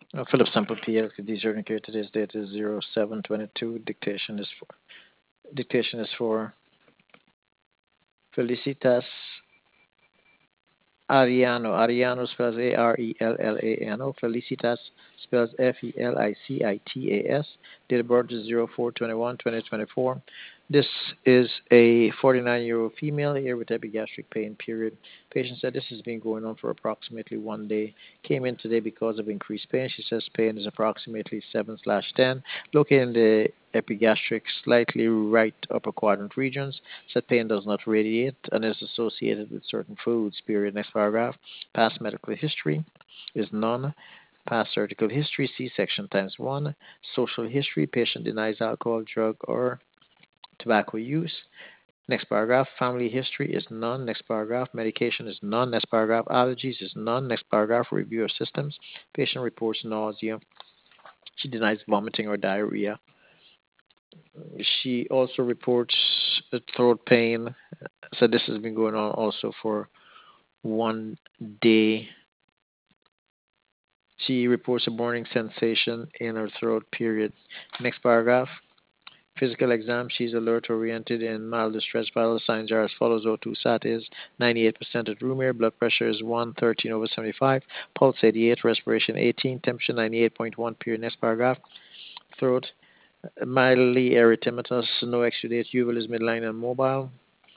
Philip Sample PL, these are here. Today's date is 07/22. Dictation is for Felicitas Ariano. Ariano spells Arellano. Felicitas spells Felicitas. Date of birth is 04/21/2024. This is a 49-year-old female here with epigastric pain, period. Patient said this has been going on for approximately 1 day. Came in today because of increased pain. She says pain is approximately 7/10, located in the epigastric, slightly right upper quadrant regions. Said pain does not radiate and is associated with certain foods, period. Next paragraph. Past medical history is none. Past surgical history, C-section times 1. Social history, patient denies alcohol, drug, or tobacco use. Next paragraph, family history is none. Next paragraph, medication is none. Next paragraph, allergies is none. Next paragraph, review of systems. Patient reports nausea. She denies vomiting or diarrhea. She also reports throat pain. So this has been going on also for 1 day. She reports a burning sensation in her throat, period. Next paragraph. Physical exam, she's alert, oriented, in mild distress. Vital signs are as follows. O2 sat is 98% at room air. Blood pressure is 113/75. Pulse 88. Respiration 18. Temperature 98.1. Period. Next paragraph. Throat, mildly erythematous. No exudate. Uval is midline and mobile.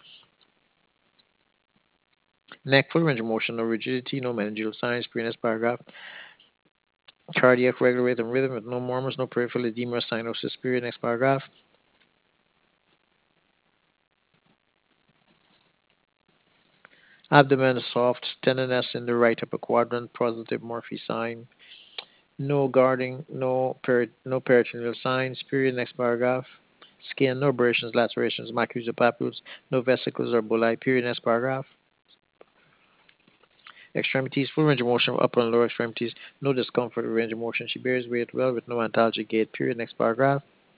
Neck, full range of motion. No rigidity. No meningeal signs. Period. Next paragraph. Cardiac regular rate and rhythm with no murmurs. No peripheral edema or cyanosis. Period. Next paragraph. Abdomen soft, tenderness in the right upper quadrant, positive Murphy sign. No guarding, no peritoneal signs. Period. Next paragraph. Skin, no abrasions, lacerations, macules or papules, no vesicles or bullae. Period. Next paragraph. Extremities, full range of motion, upper and lower extremities, no discomfort or range of motion. She bears weight well with no antalgic gait. Period. Next paragraph.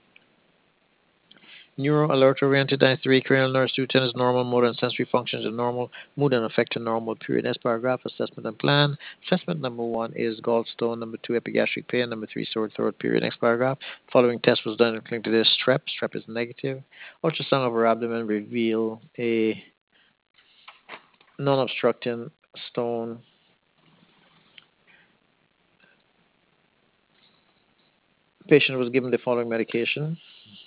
Neuro alert oriented 93 cranial nerves 210 is normal. Motor and sensory functions are normal. Mood and affect are normal. Period. Next paragraph. Assessment and plan. Assessment number 1 is gallstone. Number 2 epigastric pain. Number 3 sore throat. Period. Next paragraph. Following test was done including to this strep. Strep is negative. Ultrasound of her abdomen reveal a non-obstructing stone. Patient was given the following medication.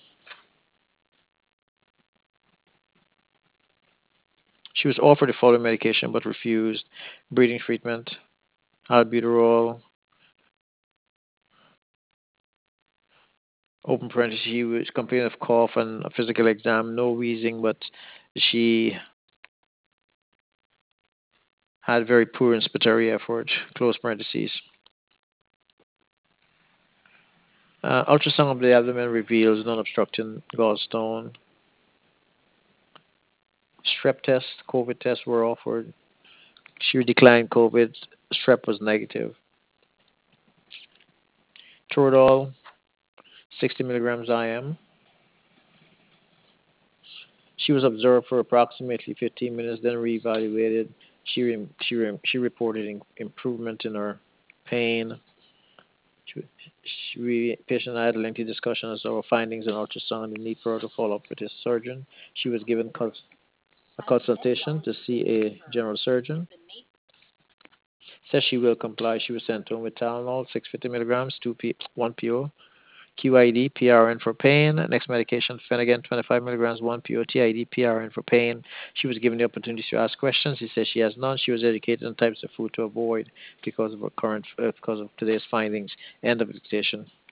She was offered the following medication but refused: breathing treatment, albuterol, open parenthesis, she was complaining of cough and a physical exam, no wheezing, but she had very poor inspiratory effort, close parentheses. Ultrasound of the abdomen reveals non-obstructing gallstone. Strep test, COVID tests were offered. She declined COVID. Strep was negative. Toradol, 60 milligrams IM. She was observed for approximately 15 minutes, then reevaluated. She reported improvement in her pain. Patient and I had a lengthy discussion as to our findings and ultrasound and the need for her to follow up with his surgeon. She was given a consultation to see a general surgeon. Says she will comply. She was sent home with Tylenol, 650 milligrams, 1 PO. QID, PRN for pain. Next medication, Phenergan, 25 milligrams, 1 PO, TID, PRN for pain. She was given the opportunity to ask questions. He says she has none. She was educated on types of food to avoid because of today's findings. End of dictation.